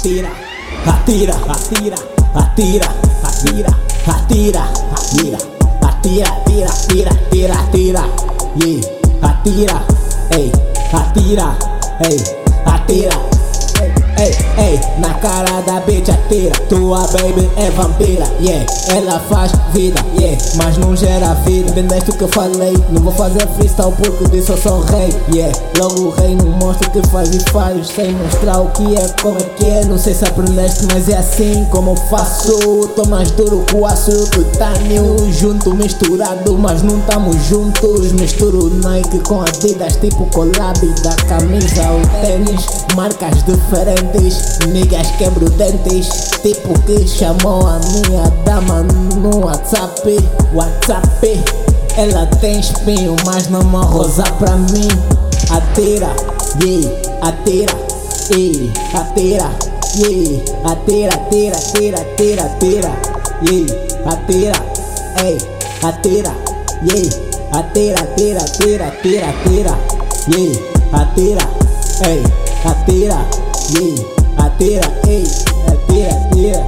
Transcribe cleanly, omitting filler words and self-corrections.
atira, atira, atira, atira, atira, atira, atira, atira, atira, atira, atira, atira, yeah, atira, ei, atira, ei, atira. Ei, ei, na cara da bitch atira. Tua baby é vampira, yeah. Ela faz vida, yeah, mas não gera vida. Entendeste o que eu falei? Não vou fazer freestyle porque disso eu sou rei, yeah. Logo o rei não mostra o que faz e faz sem mostrar o que é, como é que é. Não sei se aprendeste, mas é assim como eu faço. Tô mais duro que o aço e o titânio junto, misturado, mas não tamo juntos. Misturo Nike com Adidas, tipo collab da camisa ao tênis. Marcas diferentes, niggas quebro dentes. Tipo que chamou a minha dama no WhatsApp. Ela tem espinho, mas não uma rosa pra mim. Atira, yeah, atira, atira, yeah, atira, atira, atira, atira, atira, yeah, atira, ei, atira, yeah, atira, atira, atira, atira, atira, yeah, atira, ei, atira, yeah, atira, ei, atira, atira.